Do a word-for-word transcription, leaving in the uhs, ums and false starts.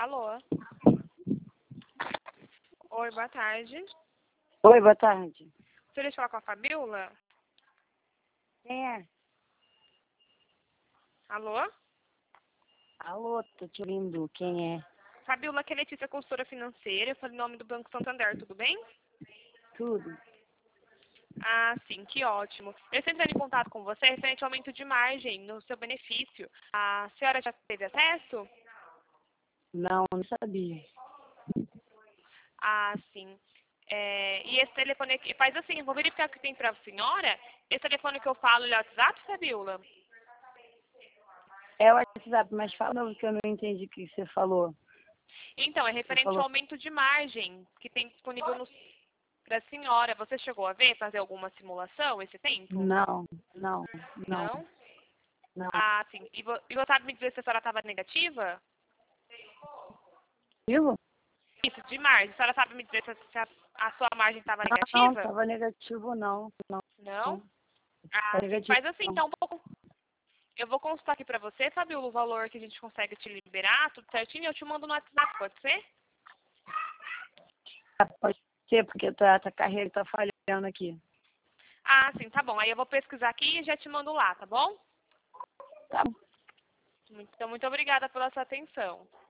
Alô? Oi, boa tarde. Oi, boa tarde. Gostaria de falar com a Fabiola? Quem é? Alô? Alô, tô te ouvindo. Quem é? Fabiola, que é Letícia, consultora financeira. Eu falei em nome do Banco Santander, tudo bem? Tudo. Ah, sim, que ótimo. Eu estou entrando em contato com você referente ao aumento de margem no seu benefício. A senhora já teve acesso? Não, não sabia. Ah, sim. É, e esse telefone aqui, faz assim, eu vou verificar o que tem para a senhora. Esse telefone que eu falo, ele é o WhatsApp, Fabiola? É o WhatsApp, mas fala novo que eu não entendi o que você falou. Então, é Você referente ao falou. aumento de margem que tem disponível para a senhora. Você chegou a ver, fazer alguma simulação esse tempo? Não, não, não, Não? não. Ah, sim. E, vo, e você sabe me dizer se a senhora estava negativa? Vivo? Isso, de margem. A senhora sabe me dizer se, se a, a sua margem estava Não, negativa? tava negativo não. Não, Não? não. Tá Ah, sim. negativo Faz assim, não. então, um pouco. Eu vou consultar aqui pra você, Fabiola, o valor que a gente consegue te liberar, tudo certinho, e eu te mando no WhatsApp, pode ser? Ah, pode ser, porque tá, tá carreira tá falhando aqui. Ah, sim, tá bom. Aí eu vou pesquisar aqui e já te mando lá, tá bom? Tá bom. Então, muito obrigada pela sua atenção.